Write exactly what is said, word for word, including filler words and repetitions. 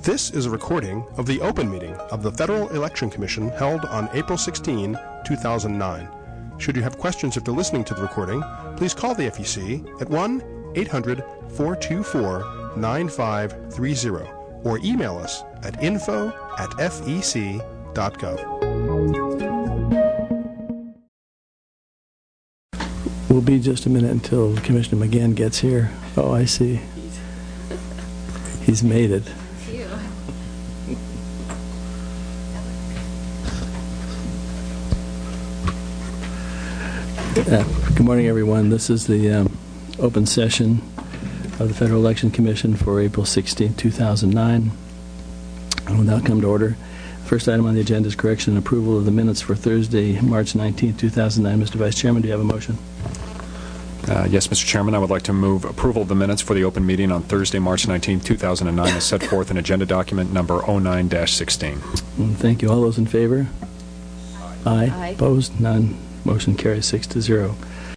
This is a recording of the open meeting of the Federal Election Commission held on April sixteenth, two thousand nine. Should you have questions after listening to the recording, please call the F E C at one eight hundred, four two four, nine five three zero or email us at info at fec dot gov. We'll be just a minute until Commissioner McGann gets here. Oh, I see. He's made it. Uh, good morning, everyone. This is the um, open session of the Federal Election Commission for April sixteenth, two thousand nine. And will now come to order. First item on the agenda is correction and approval of the minutes for Thursday, March nineteenth, two thousand nine. Mister Vice Chairman, do you have a motion? Uh, yes, Mister Chairman, I would like to move approval of the minutes for the open meeting on Thursday, March nineteenth, two thousand nine, as set forth in agenda document number oh nine dash sixteen. Thank you. All those in favor? Aye. Aye. Opposed? None. Motion carries six to zero.